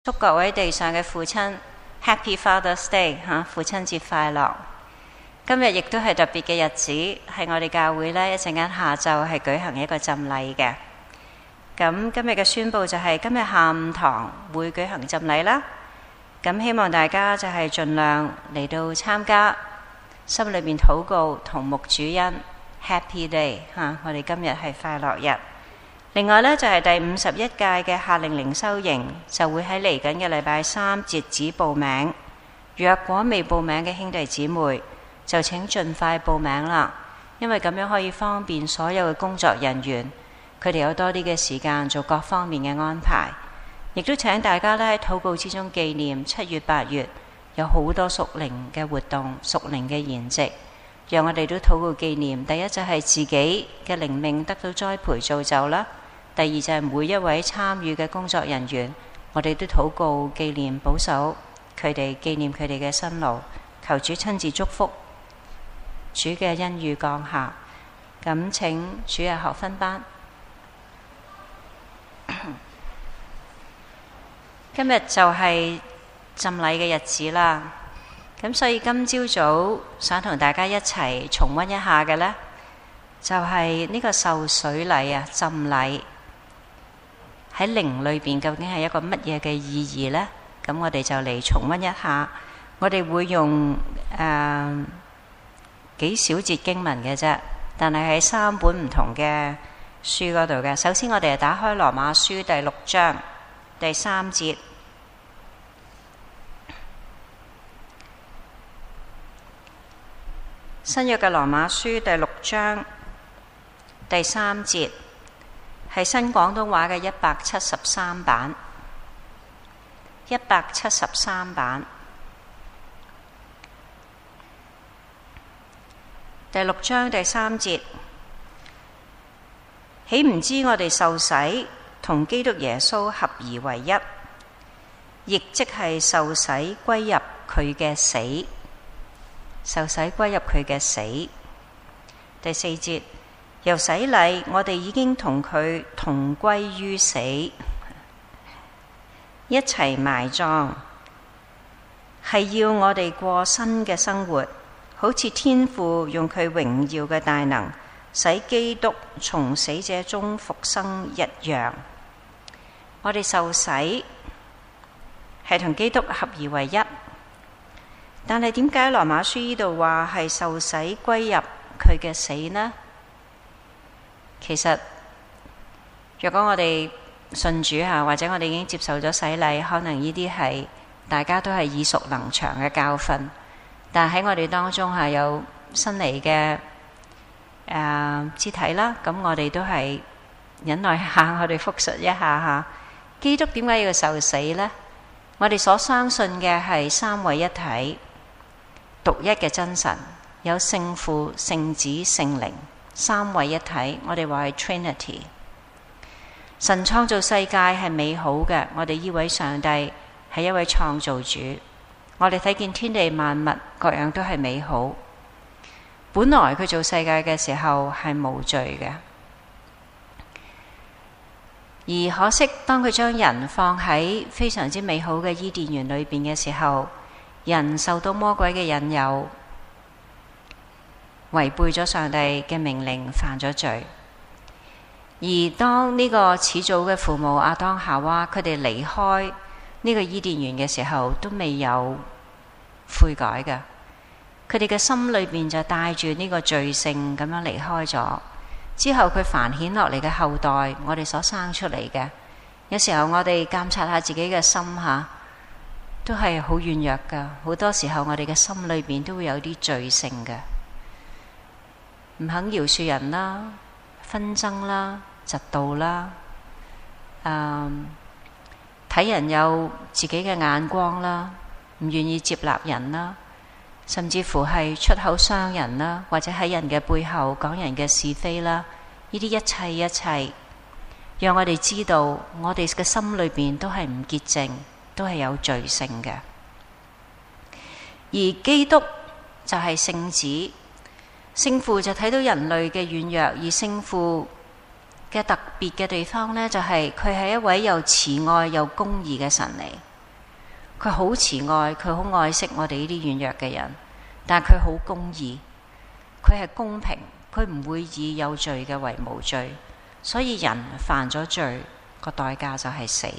祝各位地上嘅父親 Happy Father's Day 父親節快樂！今日亦都係特別嘅日子，係我哋教會呢一陣間下晝係舉行一個浸禮嘅。咁今日嘅宣佈就係今日下午堂會舉行浸禮啦。咁希望大家就係盡量嚟到參加，心裏面禱告同牧主恩 Happy Day 我哋今日係快樂日。另外呢，就係第51屆嘅夏令靈修營就會喺嚟緊嘅禮拜3截止報名。若果未報名嘅兄弟姊妹，就請盡快報名啦，因為咁樣可以方便所有嘅工作人員，佢哋有多啲嘅時間做各方面嘅安排。亦都請大家咧喺禱告之中紀念7月8月有好多屬靈嘅活動、屬靈嘅筵席，讓我哋都禱告紀念。第一就係自己嘅靈命得到栽培造就啦。第二就係每一位參與嘅工作人員，我哋都禱告紀念保守佢哋，紀念佢哋嘅辛勞，求主親自祝福，主嘅恩雨降下。咁請主日學分班。今日就係浸禮嘅日子啦，咁所以今朝早想同大家一齊重溫一下嘅呢，就係呢個受水禮啊，浸禮。喺靈裏邊究竟係一個乜嘢嘅意義呢？咁我哋就嚟重溫一下。我哋會用幾小節經文嘅啫，但係喺3本唔同嘅書嗰度嘅。首先我哋係打開羅馬書第6章第3節。新約嘅羅馬書第6章第3節。係新廣東話嘅173版，173版。第6章第3節，豈唔知我哋受洗同基督耶穌合而為一，亦即係受洗歸入佢嘅死，受洗歸入佢嘅死。第4節。由洗禮，我哋已經同佢同歸於死，一齊埋葬，係要我哋過新嘅生活，好似天父用佢榮耀嘅大能，使基督從死者中復生一樣。我哋受洗係同基督合而為一，但係點解羅馬書呢度話係受洗歸入佢嘅死呢？其實，若果我哋信主或者我哋已經接受咗洗禮，可能呢啲係大家都係耳熟能詳嘅教訓。但喺我哋當中有新嚟嘅肢體啦，咁我哋都係忍耐下，我哋復述一下基督點解要受死呢？我哋所相信嘅係三位一體、獨一嘅真神，有聖父、聖子、聖靈。三位一體，我哋話係 Trinity。神創造世界係美好嘅，我哋呢位上帝係一位創造主。我哋睇見天地萬物各樣都係美好。本來佢做世界嘅時候係無罪嘅，而可惜當佢將人放喺非常之美好嘅伊甸園裏邊嘅時候，人受到魔鬼嘅引誘，違背咗上帝嘅命令，犯咗罪。而當呢個始祖嘅父母亞當夏娃佢哋離開呢個伊甸園嘅時候，都未有悔改嘅。佢哋嘅心裏邊就帶住呢個罪性咁樣離開咗。之後佢繁衍落嚟嘅後代，我哋所生出嚟嘅，有時候我哋監察下自己嘅心都係好軟弱噶。好多時候我哋嘅心裏邊都會有啲罪性嘅。唔肯饒恕人啦，紛爭啦，嫉妒啦，睇人有自己嘅眼光啦，唔願意接納人啦，甚至乎係出口傷人啦，或者喺人嘅背後講人嘅是非啦，呢啲一切，讓我哋知道我哋嘅心裏邊都係唔潔淨，都係有罪性嘅。而基督就係聖子。聖父就睇到人類嘅軟弱，而聖父嘅特別嘅地方呢，就係佢係一位又慈愛又公義嘅神嚟。 佢好慈愛，佢好愛惜我哋呢啲軟弱嘅人，但係佢好公義，佢係公平，佢唔會以有罪嘅為無罪，所以人犯咗罪個代價就係死。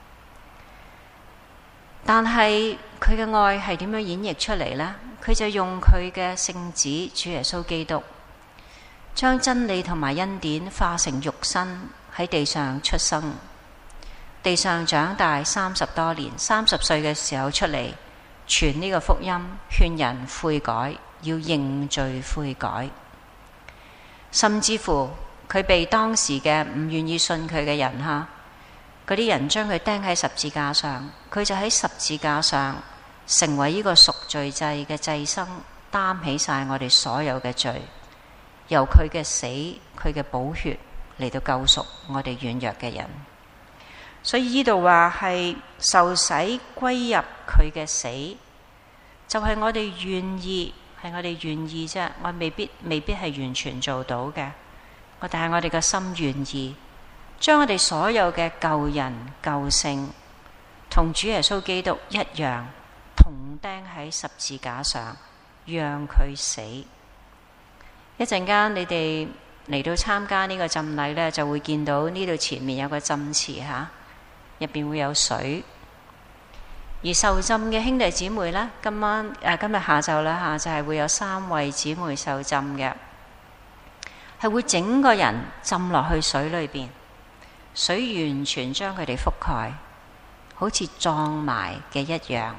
但係佢嘅愛係點樣演繹出嚟呢？佢就用佢嘅聖子主耶穌基督，將真理同埋恩典化成肉身喺地上出生，地上長大30多年，30歲嘅時候出嚟傳呢個福音，勸人悔改，要認罪悔改。甚至乎佢被當時嘅唔願意信佢嘅人嗰啲人將佢釘喺十字架上，佢就喺十字架上成為呢個贖罪祭嘅祭牲，擔起晒我哋所有嘅罪，由佢嘅死，佢嘅寶血嚟到救贖我哋軟弱嘅人。所以呢度話係受洗歸入佢嘅死，就係我哋願意，係我哋願意啫。我未必係完全做到嘅，但係我哋嘅心願意，將我哋所有嘅舊人舊性同主耶穌基督一樣，同釘喺十字架上，讓佢死。一陣間你哋嚟到參加呢個浸禮呢，就會見到呢度前面有個浸池入邊會有水。而受浸嘅兄弟姊妹呢，今日下晝啦就係會有3位姊妹受浸嘅，係會整個人浸落去水裏邊，水完全將佢哋覆蓋，好似葬埋嘅一樣，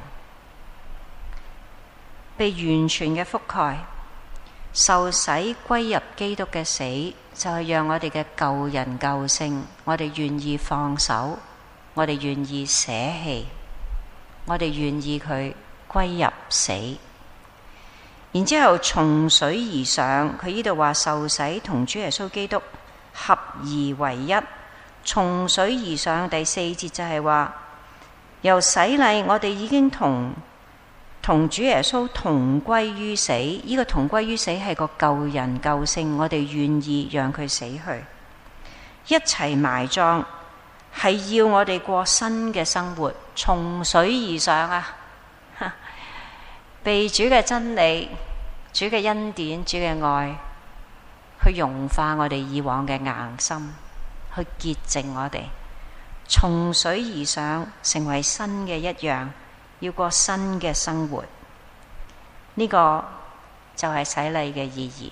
被完全嘅覆蓋。受洗歸入基督嘅死，就係讓我哋嘅舊人舊性，我哋願意放手，我哋願意捨棄，我哋願意佢歸入死。然之後從水而上，佢呢度話受洗同主耶穌基督合而為一。從水而上第4節就係話，由洗禮我哋已經同主耶穌同歸於死。呢個同歸於死係個舊人舊性，我哋願意讓佢死去，一齊埋葬，係要我哋過新嘅生活。從水而上被主嘅真理、主嘅恩典、主嘅愛去融化我哋以往嘅硬心，去潔淨我哋。從水而上，成為新嘅一樣，要過新嘅生活。呢個就係洗禮嘅意義。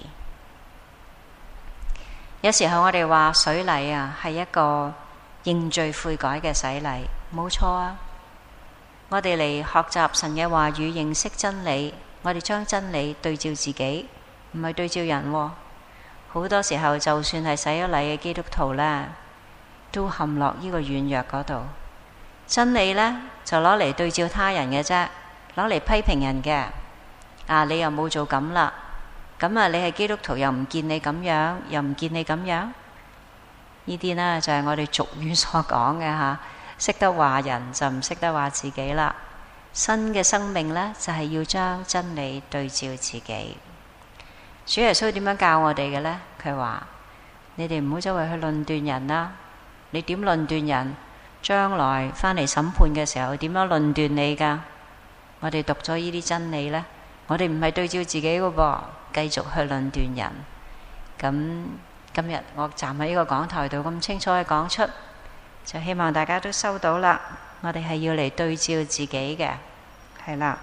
有時候我哋話水禮係一個認罪悔改嘅洗禮，冇錯啊。我哋嚟學習神嘅話語，認識真理，我哋將真理對照自己，唔係對照人。好多時候就算係洗咗禮嘅基督徒呢，都陷落呢個軟弱嗰度。真理呢，就攞嚟對照他人嘅啫，攞嚟批評人嘅。你又冇做咁啦，咁你係基督徒又唔見你咁樣，又唔見你咁樣。呢啲呢，就係我哋俗語所講嘅識得話人就唔識得話自己啦。新嘅生命呢，就係要將真理對照自己。主耶穌點樣教我哋嘅呢？佢話：你哋唔好周圍去論斷人啦。你點論斷人？將來返嚟審判嘅時候點樣論斷你㗎？我哋讀咗呢啲真理呢，我哋唔係對照自己嘅噃，繼續去論斷人。咁今日我站喺呢個講台度咁清楚去講出，就希望大家都收到啦。我哋係要嚟對照自己嘅，係啦。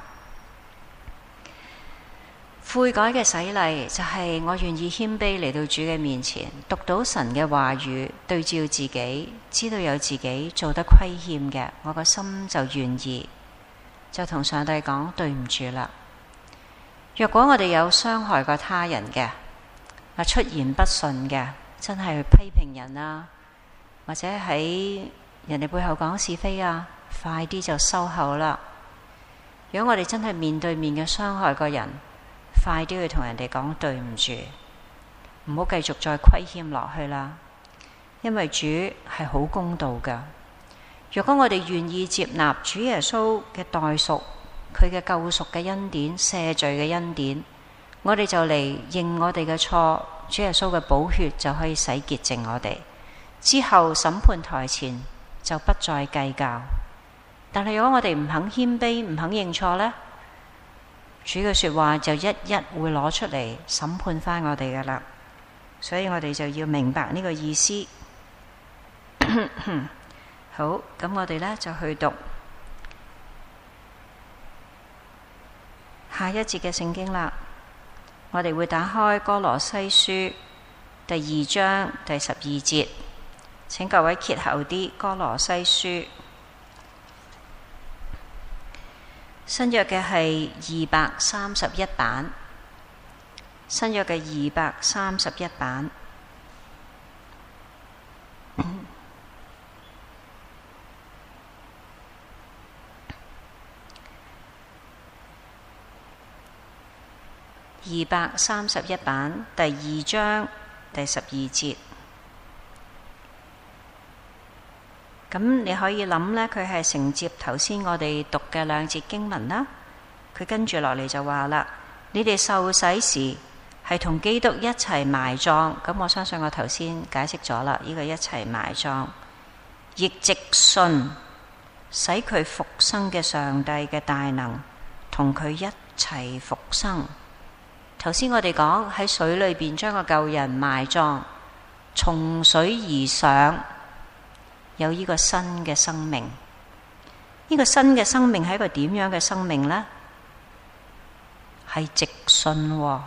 悔改嘅洗禮就係我願意謙卑嚟到主嘅面前，讀到神嘅話語，對照自己，知道有自己做得虧欠嘅，我個心就願意，就同上帝講對唔住啦。若果我哋有傷害過他人嘅，出言不順嘅，真係去批評人啊，或者喺人哋背後講是非快啲就收口啦。如果我哋真係面對面嘅傷害過人，快啲去同人哋講對唔住，唔好繼續再虧欠落去啦。因為主係好公道噶。若果我哋願意接納主耶穌嘅代贖，佢嘅救贖嘅恩典、赦罪嘅恩典，我哋就嚟認我哋嘅錯，主耶穌嘅寶血就可以洗潔淨我哋。之後審判台前就不再計較， 但係如果我哋唔肯謙卑，唔肯認錯呢，主嘅說話就一一會攞出嚟審判返我哋㗎喇。所以我哋就要明白呢個意思。好，咁我哋呢就去讀下一節嘅聖經啦。我哋會打開歌羅西書第2章第12節，請各位揭後啲歌羅西書。新約嘅係231版，新約嘅231版。231版第2章第12節。咁你可以諗呢，佢係承接頭先我哋讀嘅2節經文啦。佢跟住落嚟就話啦：你哋受洗時係同基督一齊埋葬。咁我相信我頭先解釋咗啦，呢個一齊埋葬，亦藉信使佢復生嘅上帝嘅大能同佢一齊復生。頭先我哋講喺水裏邊將個舊人埋葬，從水而上，有呢個新嘅生命。呢個新嘅生命係一個點樣嘅生命呢？係藉信喎。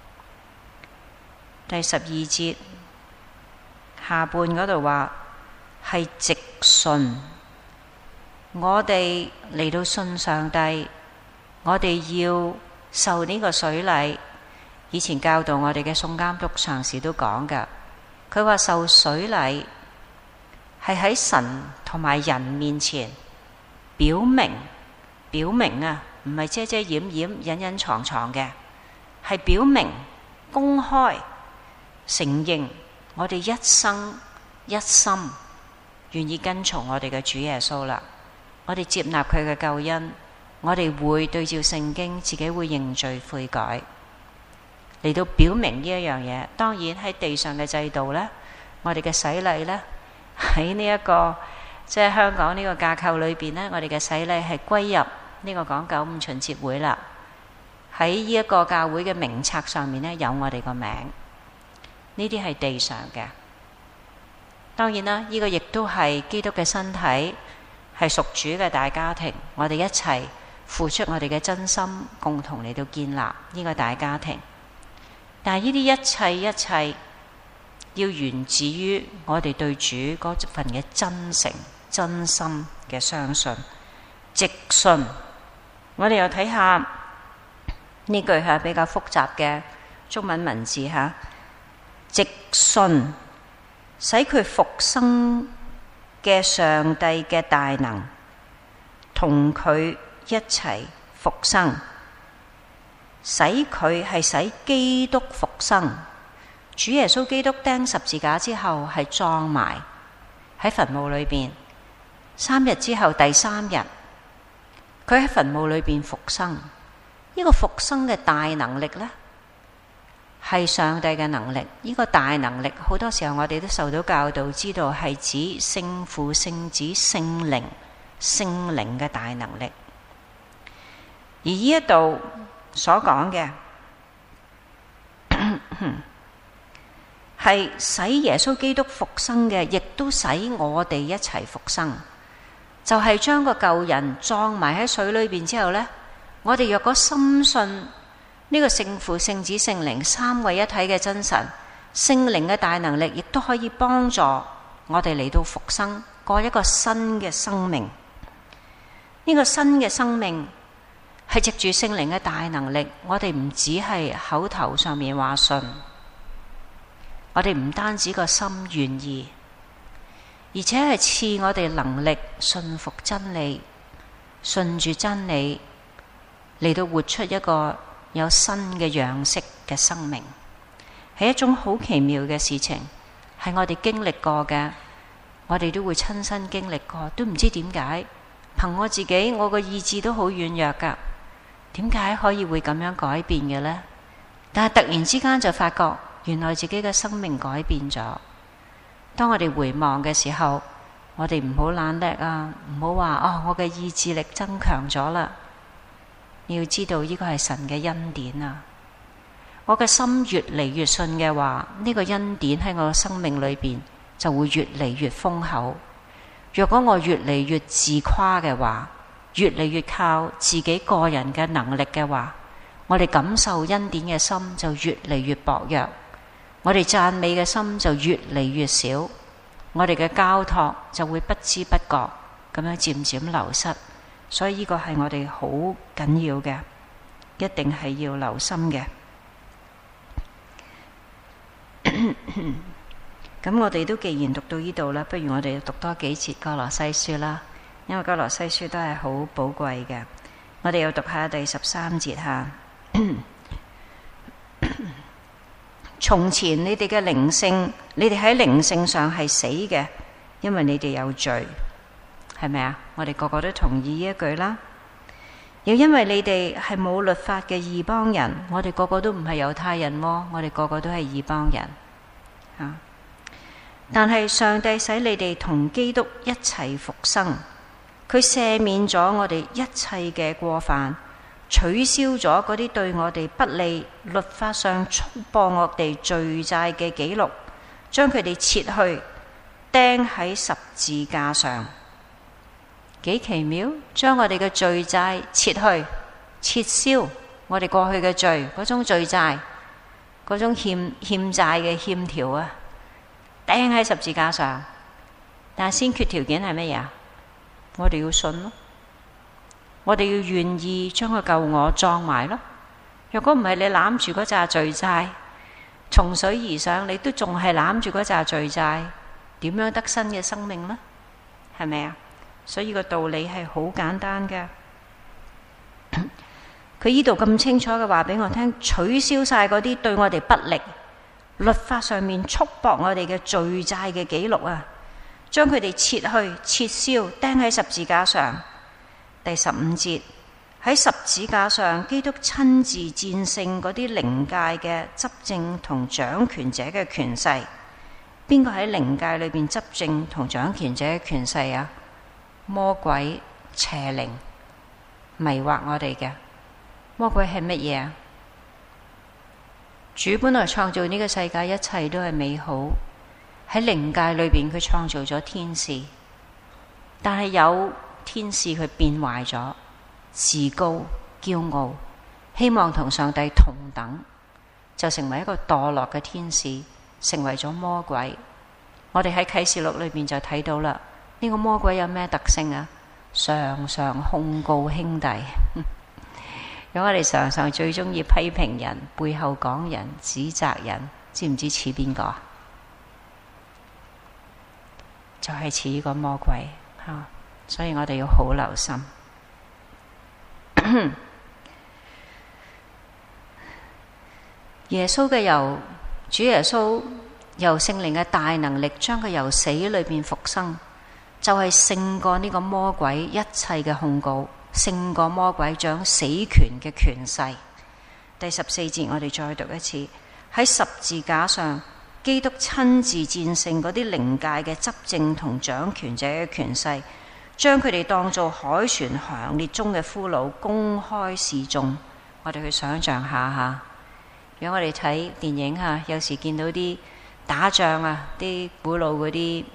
第12節下半嗰度話係藉信，我哋嚟到信上帝，我哋要受呢個水禮。以前教導我哋嘅宋監督常時都講㗎，佢話受水禮係喺神同埋人面前表明啊，唔係遮遮掩掩、隱隱藏藏嘅，係表明公開承認我哋一生一心願意跟從我哋嘅主耶穌啦。我哋接納佢嘅救恩，我哋會對照聖經，自己會認罪悔改，嚟到表明呢一樣嘢。當然喺地上嘅制度呢，我哋嘅洗禮呢，喺呢一個即係香港呢個架構裏邊呢，我哋嘅洗禮係歸入呢個港九五旬節會啦。喺呢一個教會嘅名冊上面呢，有我哋個名。呢啲係地上嘅。當然啦，呢個亦都係基督嘅身體，係屬主嘅大家庭。我哋一齊付出我哋嘅真心，共同嚟到建立呢個大家庭。但係呢啲一切要源自於我哋對主嗰份嘅真誠、真心嘅相信、藉信。我哋又睇下呢句係比較複雜嘅中文文字嚇，藉信使佢復生嘅上帝嘅大能同佢一齊復生。使佢係使基督復生，主耶穌基督釘十字架之後係葬埋喺墳墓裏邊，3日之後第3日，佢喺墳墓裏邊復生。呢個復生嘅大能力呢，係上帝嘅能力。呢個大能力好多時候我哋都受到教導，知道係指聖父、聖子、聖靈嘅大能力。而呢一度所講嘅係使耶穌基督復生嘅，亦都使我哋一齊復生。就係將個舊人葬埋喺水裏邊之後呢，我哋若果深信呢個聖父、聖子、聖靈三位一體嘅真神，聖靈嘅大能力亦都可以幫助我哋嚟到復生，過一個新嘅生命。呢個新嘅生命係藉住聖靈嘅大能力，我哋唔只係口頭上面話信，我哋唔單止個心願意，而且係賜我哋能力信服真理，順住真理嚟到活出一個有新嘅樣式嘅生命，係一種好奇妙嘅事情，係我哋經歷過嘅，我哋都會親身經歷過，都唔知點解，憑我自己，我個意志都好軟弱噶，點解可以會咁樣改變嘅呢？但係突然之間就發覺，原來自己嘅生命改變咗。當我哋回望嘅時候， 我哋唔好懶叻啊，唔好話我嘅意志力增強咗啦。你要知道呢個係神嘅恩典啊！我嘅心越嚟越信嘅話，呢個恩典喺我嘅生命裏邊就會越嚟越豐厚。若果我越嚟越自誇嘅話，越嚟越靠自己個人嘅能力嘅話，我哋感受恩典嘅心就越嚟越薄弱，我哋讚美嘅心就越嚟越少，我哋嘅交託就會不知不覺咁樣漸漸流失。所以呢個係我哋好緊要嘅，一定係要留心嘅。咁我哋都既然讀到呢度啦，不如我哋讀多幾節歌羅西書啦，因為歌羅西書都係好寶貴嘅。我哋要讀下第13節吓。從前你哋嘅靈性，你哋喺靈性上係死嘅，因為你哋有罪，係咪啊？我哋個個都同意呢一句啦。又因為你哋係冇律法嘅異邦人，我哋個個都唔係猶太人喎，我哋個個都係異邦人啊。但係上帝使你哋同基督一齊復生，佢赦免咗我哋一切嘅過犯，取消咗嗰啲對我哋不利、律法上束縛我哋罪債嘅記錄，將佢哋撤去，釘喺十字架上。幾奇妙！將我哋嘅罪債撤去，撤銷我哋過去嘅罪，嗰種罪債，嗰種欠債嘅欠條啊，釘喺十字架上。但係先決條件係乜嘢？我哋要信咯，我哋要願意將個舊我葬埋咯。若果唔係，你攬住嗰紮罪債從水而上，你都仲係攬住嗰紮罪債，點樣得新嘅生命呢？係咪啊？所以個道理係好簡單嘅。佢呢度咁清楚嘅話俾我聽，取消晒嗰啲對我哋不利、律法上面束縛我哋嘅罪債嘅記錄啊，將佢哋撤去、撤銷，釘喺十字架上。第15節，喺十字架上，基督親自戰勝嗰啲靈界嘅執政同掌權者嘅權勢。邊個喺靈界裏邊執政同掌權者嘅權勢啊？魔鬼、邪靈迷惑我哋嘅。魔鬼係乜嘢啊？主本來創造呢個世界，一切都係美好。喺靈界裏邊，佢創造咗天使，但係有天使佢變壞咗，自高驕傲，希望同上帝同等，就成為一個墮落嘅天使，成為咗魔鬼。我哋喺啟示錄裏邊就睇到啦。呢個魔鬼有咩特性啊？常常控告兄弟。如果我哋常常最中意批評人，背後講人，指責人，知唔知似邊個？就係似呢個魔鬼吓，所以我哋要好留心。耶穌嘅主耶穌由聖靈嘅大能力，將佢由死裏邊復生。就係勝過呢個魔鬼一切嘅控告，勝過魔鬼掌死權嘅權勢。第14節我哋再讀一次，喺十字架上，基督親自戰勝嗰啲靈界嘅執政同掌權者嘅權勢，將佢哋當做海船行列中嘅俘虜，公開示眾。我哋去想象下吓，如果我哋睇電影吓，有時見到啲打仗啊，啲古老嗰啲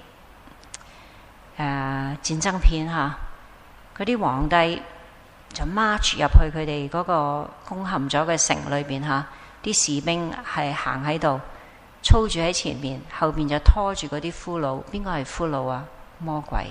戰爭片吓，嗰啲皇帝就 march 入去佢哋嗰個攻陷咗嘅城裏邊吓，啲士兵係行喺度，操住喺前面，後邊就拖住嗰啲俘虜。邊個係俘虜啊？魔鬼。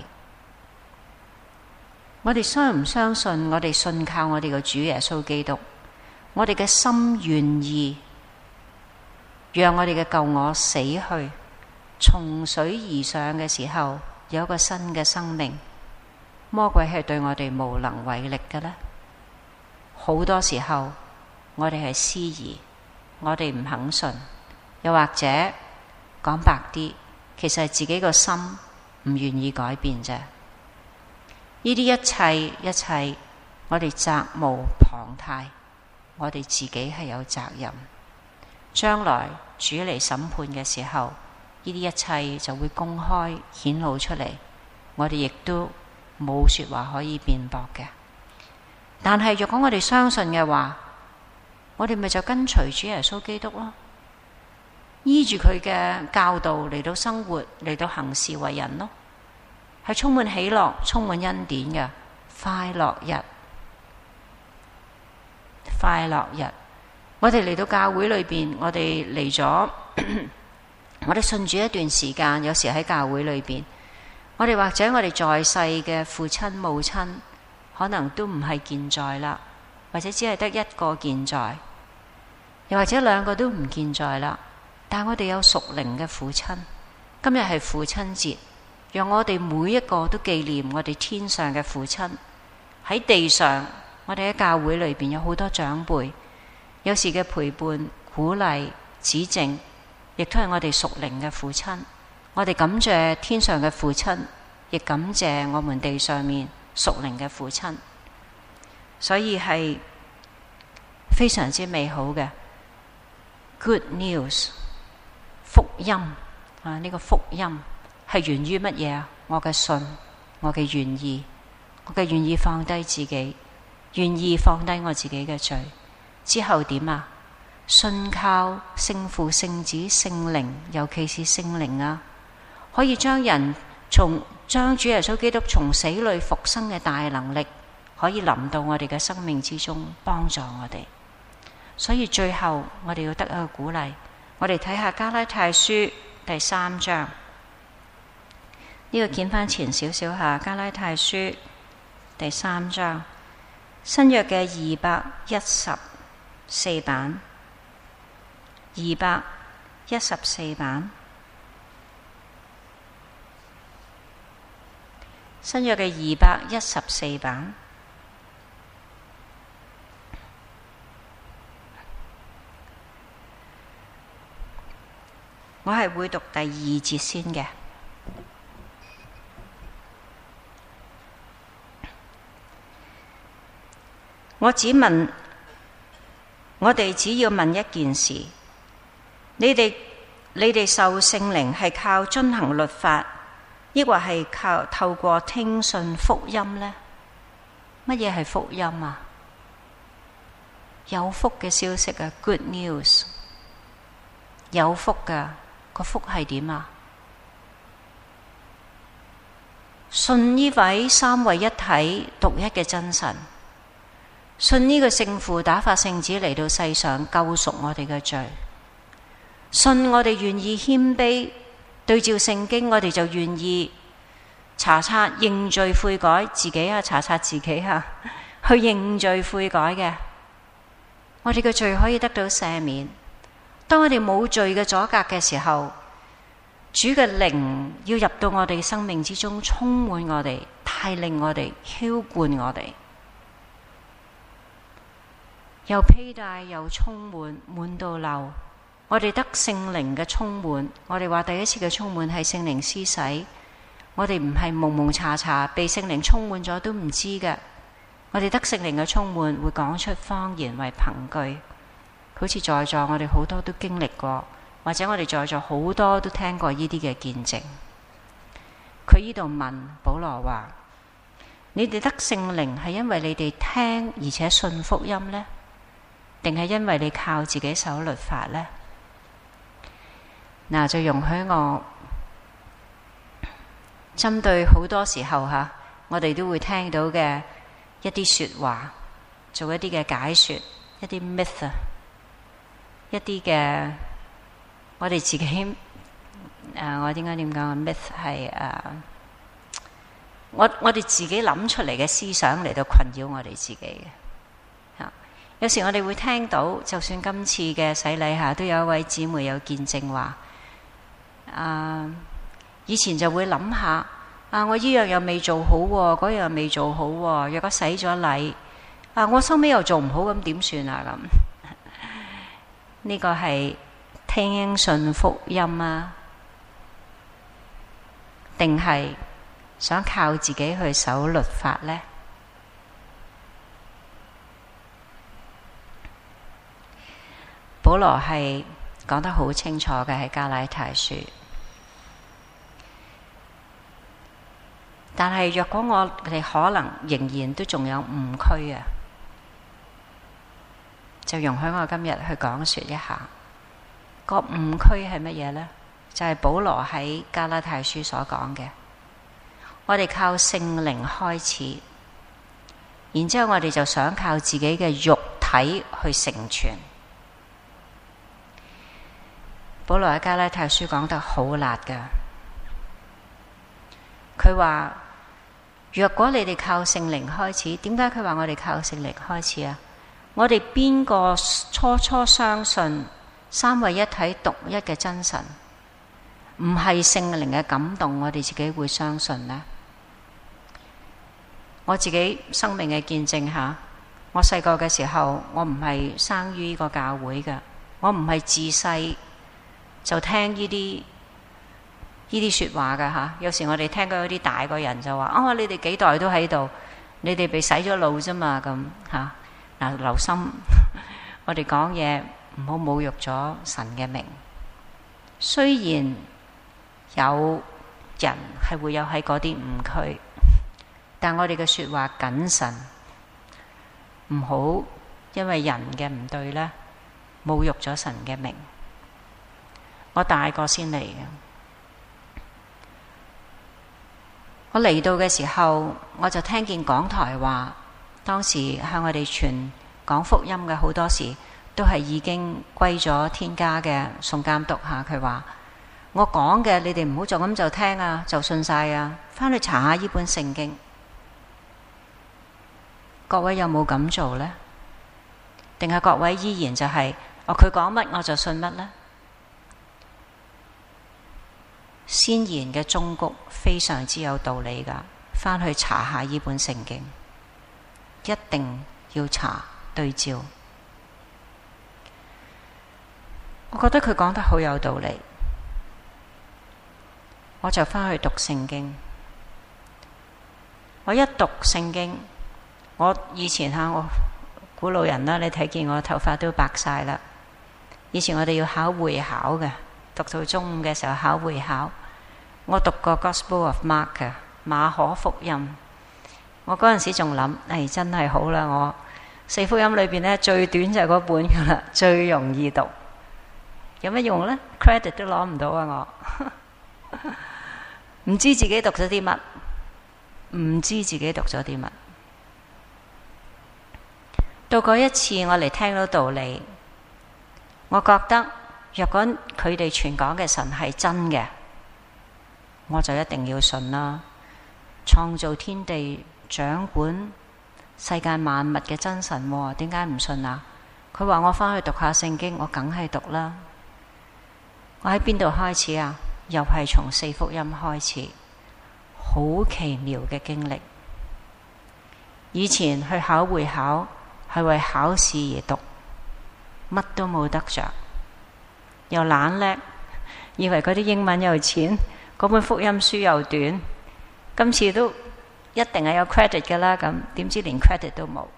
我哋相唔相信？我哋信靠我哋嘅主耶穌基督，我哋嘅心願意讓我哋嘅舊我死去，從水而上嘅時候，有一個新嘅生命。魔鬼係對我哋無能為力嘅呢。好多時候我哋係思疑，我哋唔肯信，又或者講白啲，其實係自己個心唔願意改變啫。呢啲一切我哋責無旁貸，我哋自己係有責任。將來主嚟審判嘅時候，呢啲一切就會公開顯露出嚟， 我哋亦都冇說話可以辯駁嘅。但係若果我哋相信嘅話，我哋咪就跟隨主耶穌基督咯，依住佢嘅教導嚟到生活，嚟到行事為人咯，係充滿喜樂、充滿恩典嘅快樂日。快樂日，我哋嚟到教會裏邊，我哋嚟咗，我哋信主一段時間，有時喺教會裏邊，我哋或者我哋在世嘅父親母親，可能都唔係健在啦，或者只係得一個健在，又或者兩個都唔健在啦。但係我哋有屬靈嘅父親，今日係父親節，讓我哋每一個都紀念我哋天上嘅父親。喺地上，我哋喺教會裏邊有好多長輩，有時嘅陪伴、鼓勵、指正，亦都係我哋屬靈嘅父親。我哋感謝天上嘅父親，亦感謝我們地上面屬靈嘅父親，所以係非常之美好嘅 Good news 福音啊！呢個福音係源於乜嘢啊？我嘅信，我嘅願意，我嘅願意放低自己，願意放低我自己嘅罪，之後點啊？信靠聖父、聖子、聖靈，尤其是聖靈啊，可以將主耶穌基督從死裏復生嘅大能力，可以臨到我哋嘅生命之中，幫助我哋。所以最後我哋要得一個鼓勵，我哋睇下加拉太書第3章，呢個見翻前少少下，加拉太書第3章，新約嘅214版，214版。新約嘅214版，我係會讀第2節先嘅。我哋只要問一件事：你哋受聖靈係靠遵行律法，抑或係靠透過聽信福音呢？乜嘢係福音啊？有福嘅消息啊 ，Good news， 有福噶，個福係點啊？信呢位三位一體獨一嘅真神，信呢個聖父打發聖子嚟到世上救贖我哋嘅罪，信我哋願意謙卑。對照聖經，我哋就願意查察認罪悔改，自己查察自己去認罪悔改嘅，我哋嘅罪可以得到赦免。當我哋冇罪嘅阻隔嘅時候，主嘅靈要入到我哋生命之中，充滿我哋，帶領我哋，澆灌我哋，又披戴又充滿，滿到漏。我哋得聖靈嘅充滿，我哋話第一次嘅充滿係聖靈施洗，我哋唔係蒙蒙查查被聖靈充滿咗都唔知嘅。我哋得聖靈嘅充滿，會講出方言為憑據，好似在座我哋好多都經歷過，或者我哋在座好多都聽過呢啲嘅見證。佢呢度問保羅話：你哋得聖靈係因為你哋聽而且信福音呢？定係因為你靠自己守律法呢？嗱，就容許我針對好多時候我哋都會聽到嘅一啲說話，做一啲嘅解說，一啲 myth 一啲嘅我哋自己我應該點講 myth 係我哋自己諗出嚟嘅思想嚟到困擾我哋自己嘅。有時我哋會聽到，就算今次嘅洗禮下，都有一位姊妹有見證話。以前就會諗下，我依樣又未做好，嗰樣又未做好，若果洗咗禮，我收尾又做唔好，咁點算啊？咁呢個係聽信福音啊，定係想靠自己去守律法呢？保羅係講得好清楚嘅，喺加拉太書。 但係若果我哋可能仍然都仲有誤區啊，就容許我今日去講說一下個誤區係乜嘢呢？就係保羅喺加拉太書所講嘅，我哋靠聖靈開始，然之後我哋就想靠自己嘅肉體去成全。保羅喺加拉太書講得好辣噶，佢話若果你哋靠聖靈開始，點解佢話我哋靠聖靈開始啊？我哋邊個初相信三位一體獨一嘅真神，唔係聖靈嘅感動，我哋自己會相信呢？我自己生命嘅見證下，我細個嘅時候，我唔係生於呢個教會嘅，我唔係自細就聽呢啲說話嘅吓。有時我哋聽過有啲大個人就話：哦，你哋幾代都喺度，你哋被洗咗腦啫嘛，咁吓。嗱，留心我哋講嘢唔好侮辱咗神嘅名。雖然有人係會有喺嗰啲誤區，但我哋嘅說話謹慎，唔好因為人嘅唔對呢，侮辱咗神嘅名。我大個先嚟嘅，我嚟到嘅時候，我就聽見港台話，當時向我哋傳講福音嘅好多時都係已經歸咗天家嘅宋監督吓，佢話我講嘅你哋唔好就咁就聽啊，就信晒啊，翻去查下呢本聖經。各位有冇咁做呢？定係各位依然就係佢講乜我就信乜呢？先賢嘅忠告非常之有道理噶，翻去查下呢本聖經，一定要查對照。我覺得佢講得好有道理，我就翻去讀聖經。我一讀聖經，我以前我古老人啦，你睇見我頭髮都白晒啦。以前我哋要考會考嘅，讀到中午嘅時候考會考。我讀過 Gospel of Mark 嘅馬可福音，我嗰陣時仲諗，真係好啦，我四福音裏邊呢，最短就係嗰本噶啦，最容易讀。有乜用呢？ credit 都攞唔到啊！我唔知自己讀咗啲乜，唔知自己讀咗啲乜。到嗰一次我嚟聽到道理，我覺得若果佢哋傳講嘅神係真嘅，我就一定要信啦。創造天地、掌管世界萬物嘅真神，點解唔信啊？佢話我返去讀下聖經，我梗係讀啦。我喺邊度開始啊？又係從四福音開始，好奇妙嘅經歷。以前去考會考係為考試而讀，乜都冇得着，又懶叻，以為嗰啲英文又淺，嗰本福音書又短，今次都一定係有 credit 㗎啦。咁點知連 credit 都冇，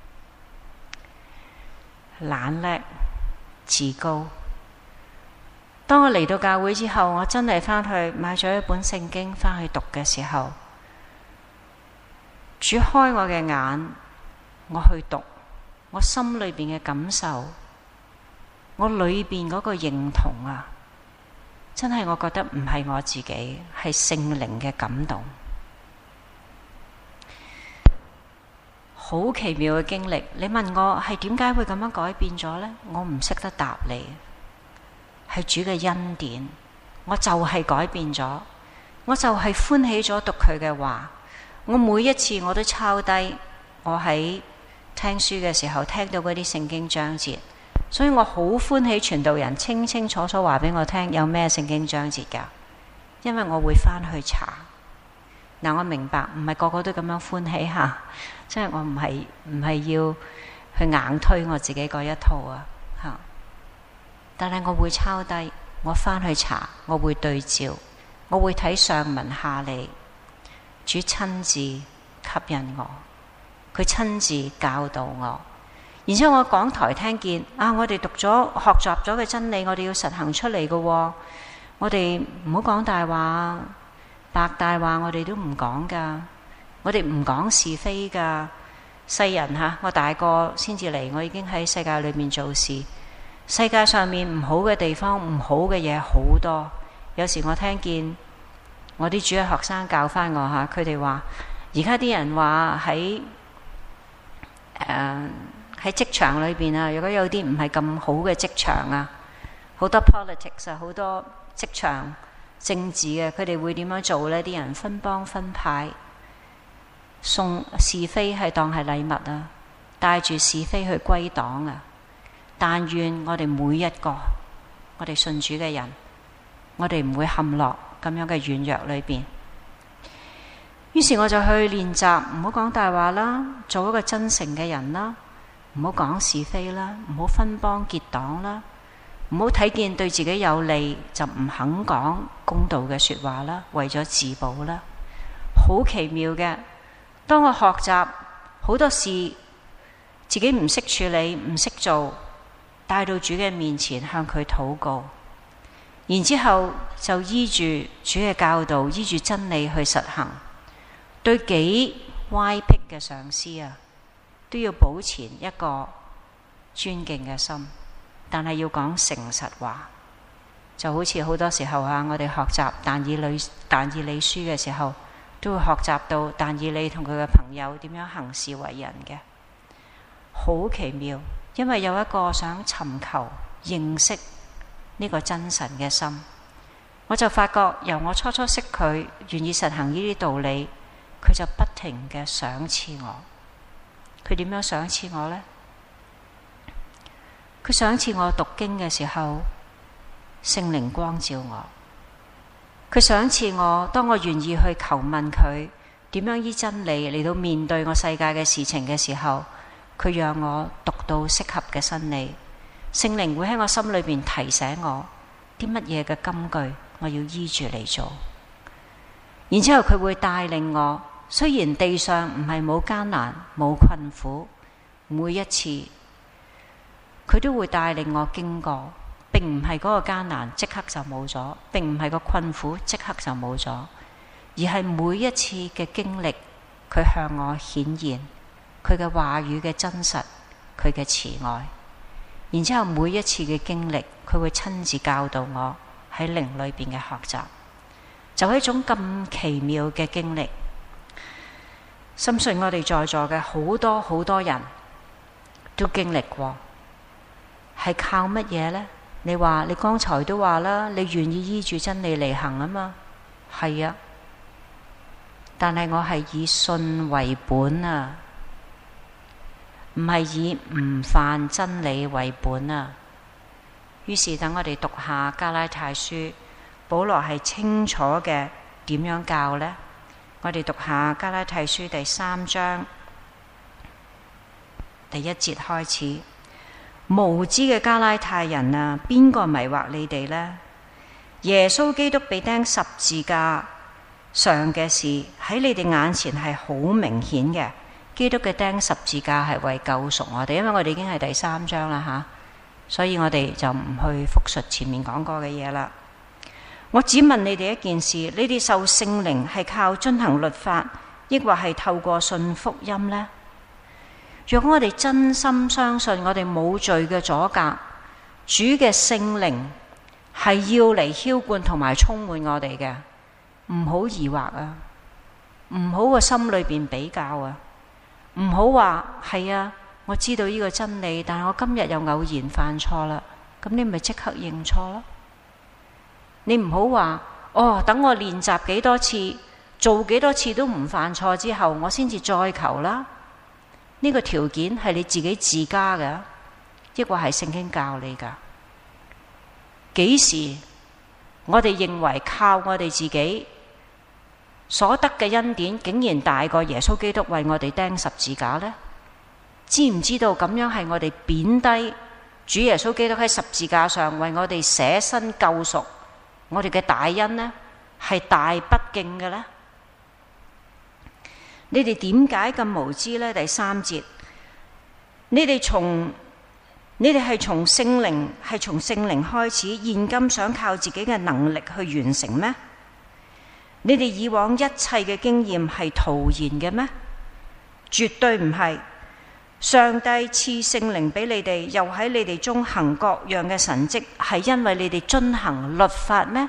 懶叻自高。當我嚟到教會之後，我真係返去買咗一本聖經返去讀嘅時候，主開我嘅眼，我去讀，我心裏邊嘅感受，我裏邊嗰個認同啊，真係我覺得唔係我自己，係聖靈嘅感動，好奇妙嘅經歷。你問我係點解會咁樣改變咗呢？我唔識得答你。係主嘅恩典，我就係改變咗，我就係歡喜咗讀佢嘅話。我每一次我都抄低我喺聽書嘅時候聽到嗰啲聖經章節，所以我好歡喜傳道人清清楚楚話俾我聽有咩聖經章節㗎，因為我會返去查。我明白唔係個個都咁樣歡喜吓，即係我唔係要去硬推我自己嗰一套啊吓。但係我會抄低，我返去查，我會對照，我會睇上文下理。主親自吸引我，佢親自教導我。然之後我講台聽見我哋讀咗學習咗嘅真理，我哋要實行出嚟嘅。我哋唔好講大話， 白大話我哋都唔講㗎，我哋唔講是非㗎。世人嚇，我大個先至嚟，我已經喺世界裏面做事。世界上面唔好嘅地方，唔好嘅嘢好多。有時我聽見我啲主日學生教翻我嚇，佢哋話而家啲人話喺職場裏邊啊，如果有啲唔係咁好嘅職場啊，好多 politics 啊，好多職場政治嘅，佢哋會點樣做呢？啲人分幫分派，送是非係當係禮物啊，帶住是非去歸黨啊。但願我哋每一個我哋信主嘅人，我哋唔會陷落咁樣嘅軟弱裏邊。於是我就去練習，唔好講大話啦，做一個真誠嘅人啦，唔好講是非啦，唔好分幫結黨啦，唔好睇見對自己有利就唔肯講公道嘅說話啦，為咗自保啦。好奇妙嘅，當我學習好多事自己唔識處理唔識做，帶到主嘅面前向佢禱告，然之後就依住主嘅教導，依住真理去實行。對幾歪僻嘅上司啊，都要保持一個尊敬嘅心，但係要講誠實話。就好似好多時候啊，我哋學習但以理書嘅時候，都會學習到但以理同佢嘅朋友點樣行事為人嘅。好奇妙，因為有一個想尋求認識呢個真神嘅心，我就發覺由我初初識佢，願意實行呢啲道理，佢就不停嘅賞賜我。佢點樣賞賜我呢？佢賞賜我讀經嘅時候，聖靈光照我。佢賞賜我，當我願意去求問佢點樣依真理嚟到面對我世界嘅事情嘅時候，佢讓我讀到適合嘅真理。聖靈會喺我心裏邊提醒我啲乜嘢嘅金句我要依住嚟做。然之後佢會帶領我，雖然地上唔係冇艱難冇困苦，每一次佢都會帶領我經過，並唔係嗰個艱難即刻就冇咗，並唔係個困苦即刻就冇咗，而係每一次嘅經歷，佢向我顯現佢嘅話語嘅真實，佢嘅慈愛。然之後每一次嘅經歷，佢會親自教導我喺靈裏邊嘅學習，就係一種咁奇妙嘅經歷。深信我哋在座嘅好多好多人都經歷過，係靠乜嘢呢？你話你剛才都話啦，你願意依住真理嚟行啊嘛，係啊，但係我係以信為本啊，唔係以唔犯真理為本啊。於是等我哋讀下加拉太書，保羅係清楚嘅點樣教呢？我哋讀下加拉太書第3章第1節開始。無知嘅加拉太人啊，邊個迷惑你哋呢？耶穌基督被釘十字架上嘅事喺你哋眼前係好明顯嘅。基督嘅釘十字架係為救贖我哋，因為我哋已經係第3章啦吓，所以我哋就唔去複述前面講過嘅嘢啦。我只問你哋一件事：你哋受聖靈係靠遵行律法，抑或係透過信福音呢？若果我哋真心相信我哋冇罪嘅阻隔，主嘅聖靈係要嚟澆灌同埋充滿我哋嘅，唔好疑惑啊，唔好個心裏邊比較啊，唔好話係啊，我知道呢個真理，但係我今日又偶然犯錯啦，咁你咪即刻認錯咯。你唔好話哦，等我練習幾多次，做幾多次都唔犯錯之後，我先至再求啦。呢個條件係你自己自家嘅，抑或係聖經教你噶？幾時我哋認為靠我哋自己所得嘅恩典，竟然大過耶穌基督為我哋釘十字架呢？知唔知道咁樣係我哋貶低主耶穌基督喺十字架上為我哋捨身救贖，我哋嘅大恩呢？係大不敬嘅呢？你哋點解咁無知呢？第3節，你哋係從聖靈開始，現今想靠自己嘅能力去完成咩？ 你哋以往一切嘅經驗係徒然嘅咩？絕對唔係。上帝賜聖靈俾你哋，又喺你哋中行各樣嘅神蹟，係因為你哋遵行律法咩？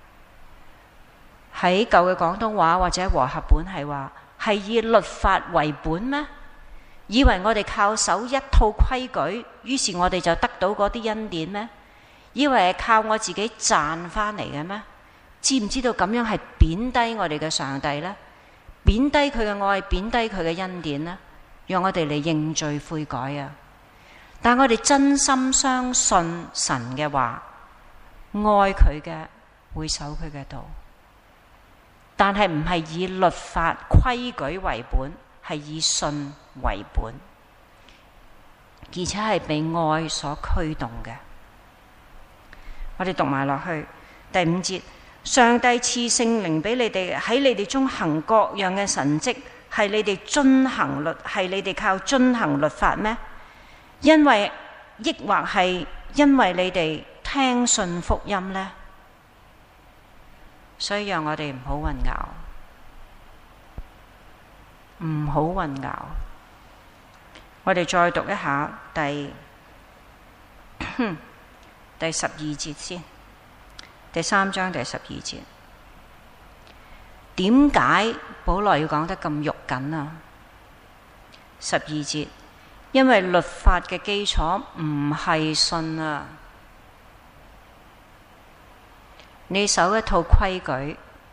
喺舊嘅廣東話或者和合本係話，係以律法為本咩？以為我哋靠守一套規矩，於是我哋就得到嗰啲恩典咩？以為係靠我自己賺翻嚟嘅咩？知唔知道咁樣係貶低我哋嘅上帝呢？貶低佢嘅愛，貶低佢嘅恩典呢？讓我哋嚟認罪悔改啊！但我哋真心相信神嘅話，愛佢嘅會守佢嘅道，但係唔係以律法規矩為本，係以信為本，而且係被愛所驅動嘅。我哋讀埋落去第5節，上帝賜聖靈俾你哋，喺你哋中行各樣嘅神蹟，係你哋遵行律，係你哋靠遵行律法咩？因為抑或係因為你哋聽信福音呢？所以讓我哋唔好混淆，唔好混淆。我哋再讀一下第12節先，第3章第12節。點解保羅要講得咁肉緊啊？12節，因為律法嘅基礎唔係信啊。你守一套規矩，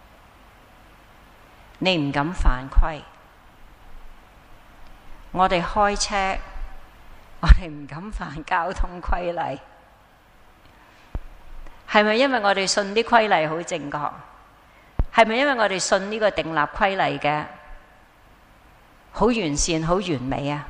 你唔敢犯規。我哋開車，我哋唔敢犯交通規例，係咪因為我哋信啲規例好正確？係咪因為我哋信呢個訂立規例嘅好完善、好完美啊？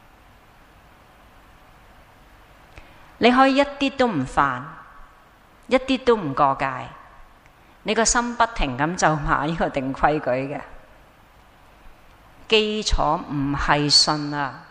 你可以一啲都唔犯，一啲都唔過界，你個心不停咁咒罵呢個定規矩嘅基礎唔係信啊！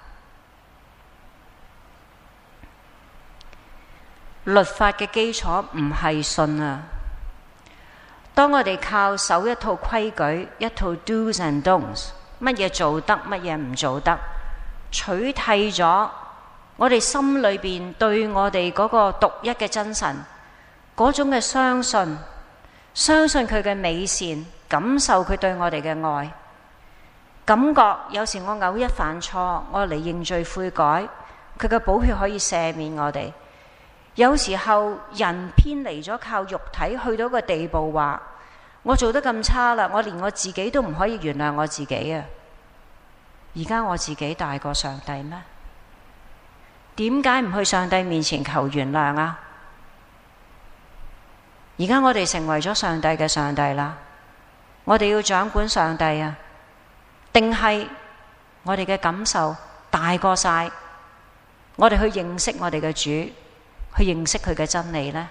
律法嘅基礎唔係信啊！當我哋靠守一套規矩，一套 do's and don'ts， 乜嘢做得，乜嘢唔做得，取締咗我哋心裏邊對我哋嗰個獨一嘅真神嗰種嘅相信，相信佢嘅美善，感受佢對我哋嘅愛，感覺有時我偶一犯錯，我嚟認罪悔改，佢嘅寶血可以赦免我哋。有時候人偏離咗靠肉體去到一個地步，話我做得咁差啦，我連我自己都唔可以原諒我自己啊！而家我自己大過上帝咩？點解唔去上帝面前求原諒啊？而家我哋成為咗上帝嘅上帝啦，我哋要掌管上帝啊？定係我哋嘅感受大過晒我哋去認識我哋嘅主，去認識佢嘅真理呢？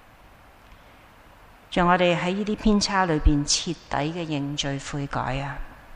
讓我哋喺呢啲偏差裏邊徹底嘅認罪悔改啊！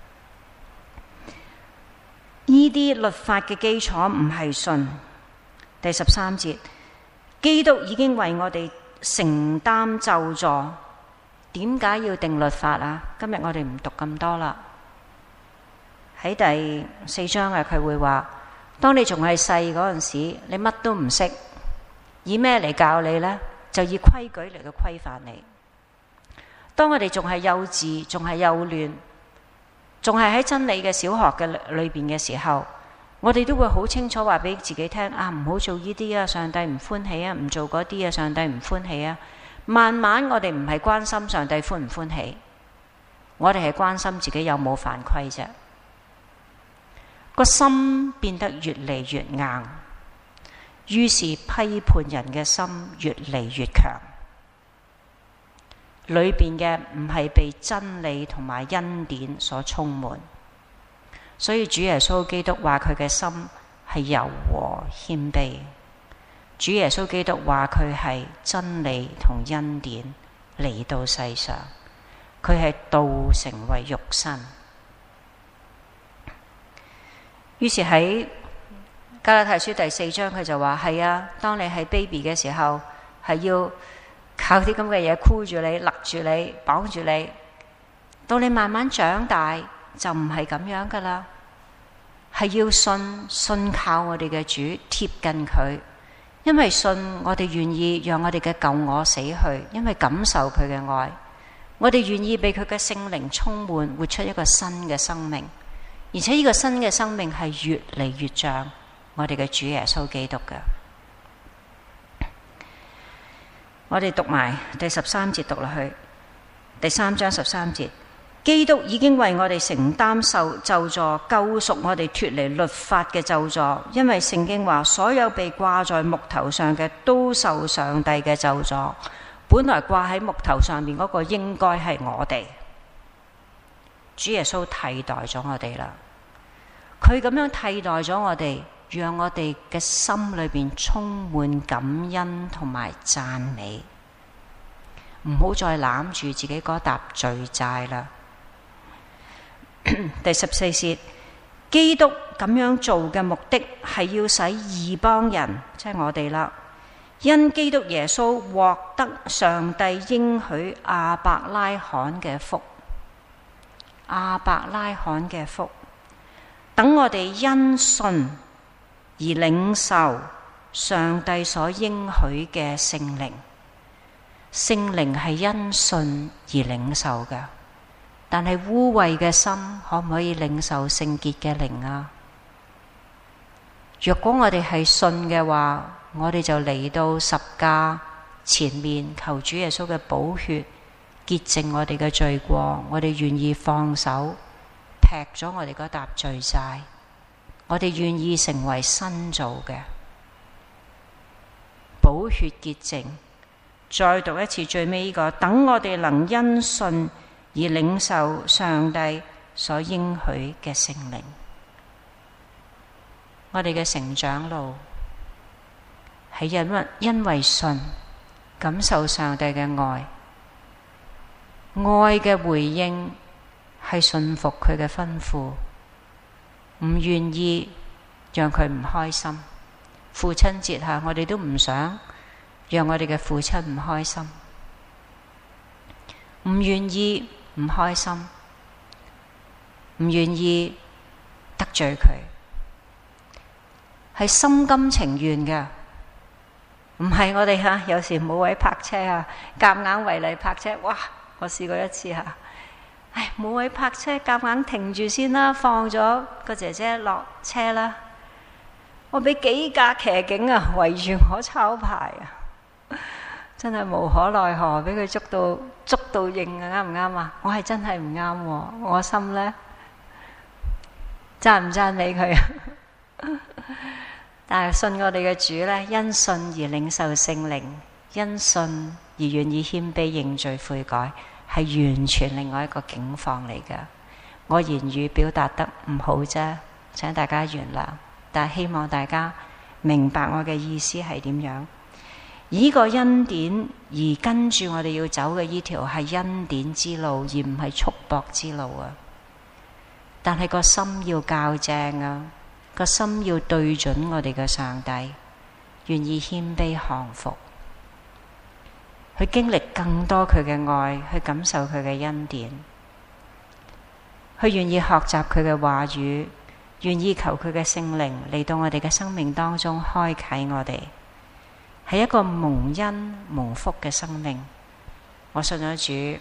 呢啲律法嘅基礎唔係信。第13節，基督已經為我哋承擔咒詛，點解要定律法啊？今日我哋唔讀咁多啦。喺第4章啊，佢會話：當你仲係細嗰陣時，你乜都唔識，以咩嚟教你呢？就以規矩嚟到規範你。當我哋仲係幼稚，仲係幼嫩，仲係喺真理嘅小學嘅裏邊嘅時候，我哋都會好清楚話俾自己聽啊，唔好做呢啲啊，上帝唔歡喜啊；唔做嗰啲啊，上帝唔歡喜啊。慢慢我哋唔係關心上帝歡唔歡喜，我哋係關心自己有冇犯規啫。個心變得越嚟越硬，於是批判人嘅心越嚟越強，裏邊嘅唔係被真理同埋恩典所充滿。所以主耶穌基督話佢嘅心係柔和謙卑，主耶穌基督話佢係真理同恩典嚟到世上，佢係道成為肉身。於是喺加拉太書第4章佢就話：係啊，當你係 baby 嘅時候，係要靠啲咁嘅嘢箍住你、勒住你、綁住你， 到你慢慢長大就唔係咁樣噶啦，係要信靠我哋嘅主，貼近佢，因為信我哋願意讓我哋嘅舊我死去，因為感受佢嘅愛，我哋願意被佢嘅聖靈充滿，活出一個新嘅生命，而且呢個新嘅生命係越嚟越像我哋嘅主耶穌基督嘅。我哋讀埋第13節讀落去，第3章13節，基督已經為我哋承擔受咒詛，救贖我哋脫離律法嘅咒詛，因為聖經話所有被掛在木頭上嘅都受上帝嘅咒詛。本來掛喺木頭上面嗰個應該係我哋，主耶穌替代咗我哋啦。佢咁樣替代咗我哋，讓我哋嘅心裏邊充滿感恩同埋讚美，唔好再攬住自己嗰沓罪債啦。第14節，基督咁樣做嘅目的係要使異邦人，即係我哋啦，因基督耶穌獲得上帝應許亞伯拉罕嘅福，亞伯拉罕嘅福，等我哋因信而領受上帝所應許嘅聖靈。聖靈係因信而領受嘅，但係污穢嘅心可唔可以領受聖潔嘅靈啊？若果我哋係信嘅話，我哋就嚟到十架前面，求主耶穌嘅寶血潔淨我哋嘅罪過，我哋願意放手劈咗我哋嗰沓罪債，我哋願意成為新造嘅，寶血潔淨。再讀一次最尾呢個，等我哋能因信而領受上帝所應許嘅聖靈。我哋嘅成長路係因為信感受上帝嘅愛，愛嘅回應係信服佢嘅吩咐，唔願意讓佢唔開心。父親節下，我哋都唔想讓我哋嘅父親唔開心，唔願意唔開心，唔願意得罪佢，係心甘情願嘅，唔係我哋有時冇位泊車啊，夾硬違例泊車。哇！我試過一次冇位泊車，夾硬停住先啦，放咗個姐姐落車啦。我俾幾架騎警圍住我抄牌真係無可奈何，俾佢捉到認啱唔啱啊？我係真係唔啱，我心呢，讚唔讚美佢但係信我哋嘅主呢，因信而領受聖靈，因信而願意謙卑認罪悔改，係完全另外一個境況嚟㗎。我言語表達得唔好啫，請大家原諒，但係希望大家明白我嘅意思係點樣。呢個恩典而跟住我哋要走嘅呢條係恩典之路，而唔係束縛之路啊！但係個心要校正啊，個心要對準我哋嘅上帝，願意謙卑降服，去經歷更多佢嘅愛，去感受佢嘅恩典，去願意學習佢嘅話語，願意求佢嘅聖靈嚟到我哋嘅生命當中開啟我哋。係一個蒙恩蒙福嘅生命。我信咗主，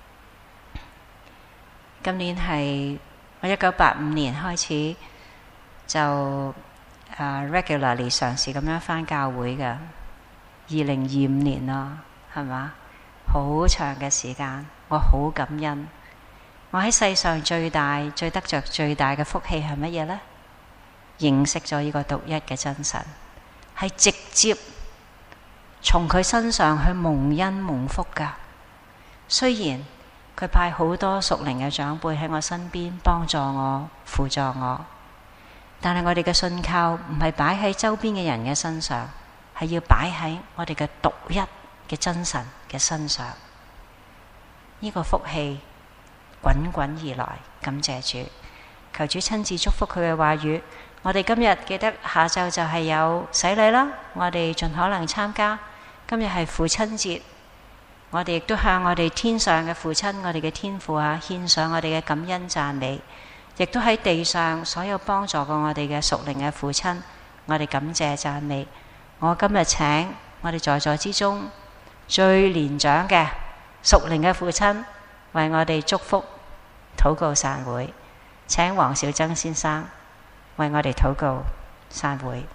今年係我1985年開始就regularly 嘗試咁樣返教會嘅，2025年啦，係嘛？好長嘅時間，我好感恩。我喺世上最得着最大嘅福氣係乜嘢呢？認識咗呢個獨一嘅真神，係直接從佢身上去蒙恩蒙福㗎。雖然佢派好多屬靈嘅長輩喺我身邊幫助我輔助我，但係我哋嘅信靠唔係擺喺周邊嘅人嘅身上，係要擺喺我哋嘅獨一嘅真神嘅身上。呢個福氣滾滾而來，感謝主，求主親自祝福佢嘅話語。我哋今日記得下晝就係有洗禮啦，我哋盡可能參加。今日係父親節， 我哋亦都向我哋天上嘅父親，我哋嘅天父啊，獻上我哋嘅感恩讚美，亦都喺地上所有幫助過我哋嘅屬靈嘅父親，我哋感謝讚美。我今日請我哋在座之中最年長嘅屬靈嘅父親為我哋祝福禱告散會，請黃小曾先生為我哋禱告散會。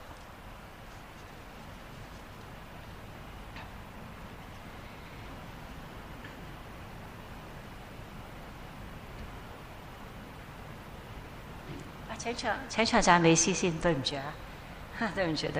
請唱讚美詩先，對唔住啊，對唔住。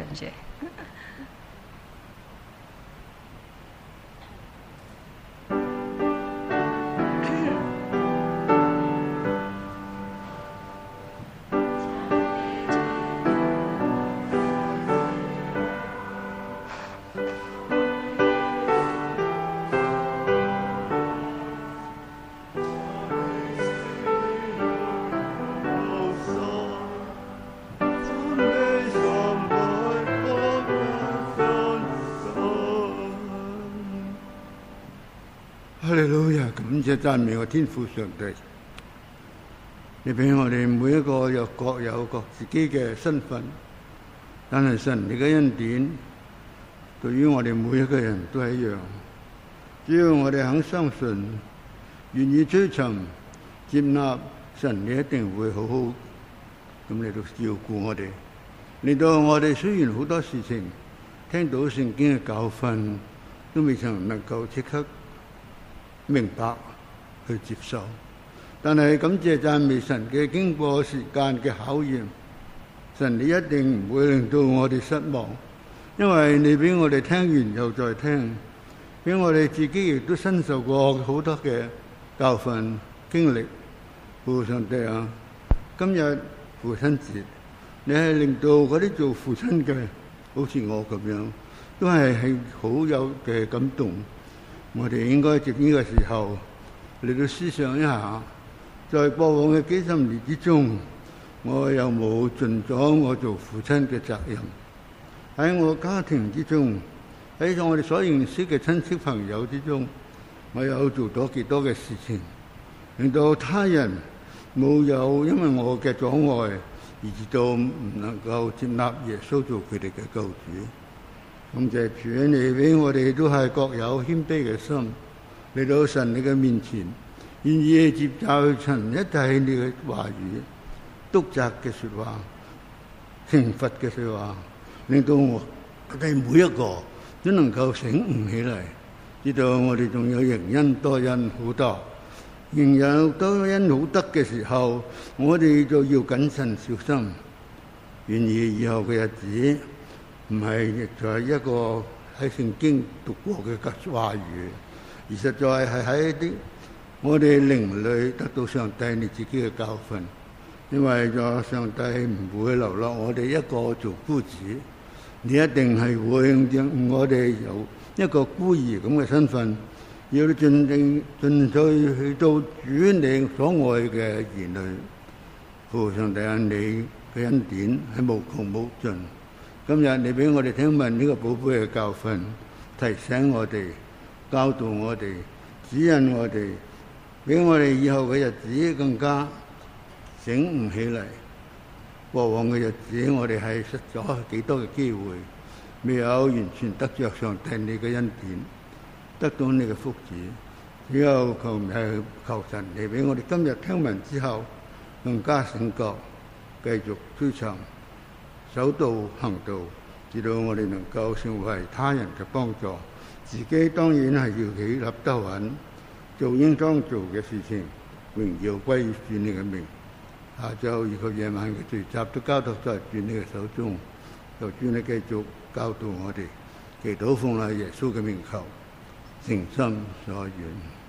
哈利路亞，感謝讚美我天父上帝，你俾我哋每一個又各有各自己嘅身份，但係神你嘅恩典對於我哋每一個人都係一樣。只要我哋肯相信，願意追尋接納神，你一定會好好咁嚟到照顧我哋。令到我哋雖然好多事情聽到聖經嘅教訓，都未曾能夠即刻明白去接受，但係感謝讚美神嘅，經過時間嘅考驗，神你一定唔會令到我哋失望，因為你俾我哋聽完又再聽，俾我哋自己亦都身受過好多嘅教訓經歷。父上帝啊，今日父親節，你係令到嗰啲做父親嘅，好似我咁樣，都係好有嘅感動。我哋應該藉呢個時候嚟到思想一下，在過往嘅幾十年之中，我有冇盡咗我做父親嘅責任？喺我家庭之中，喺我哋所認識嘅親戚朋友之中，我有做咗幾多嘅事情，令到他人冇有因為我嘅阻礙而至到唔能夠接納耶穌做佢哋嘅救主。感謝主，你俾我哋都係各有謙卑嘅心，嚟到神你嘅面前，願意接受神一切你嘅話語、督責嘅說話、懲罰嘅說話，令到我哋每一個都能夠醒悟起嚟，知道我哋仲有仍恩多恩好多，仍有多恩好德嘅時候，我哋就要謹慎小心，願意以後嘅日子唔係就係一個喺聖經讀過嘅話語，而實在係喺啲我哋靈裏得到上帝你自己嘅教訓。因為咗上帝唔會留落我哋一個做孤子，你一定係會讓我哋有一個孤兒咁嘅身份，要盡力去到主你所愛嘅兒女。父上帝，你嘅恩典係無窮無盡。今日你俾我哋聽聞呢個寶貝嘅教訓，提醒我哋、教導我哋、指引我哋，俾我哋以後嘅日子更加醒悟起嚟。過往嘅日子，我哋係失咗幾多嘅機會，未有完全得着上帝你嘅恩典，得到你嘅福祉。只有求神你俾我哋今日聽聞之後，更加醒覺，繼續追尋守道行道，直到我哋能夠成為他人嘅幫助，自己當然係要起立得穩，做應當做嘅事情，榮耀歸於主你嘅名。下晝以及夜晚嘅聚集都交託在主你嘅手中，求主你繼續教導我哋，祈禱奉賴耶穌嘅名求，誠心所願。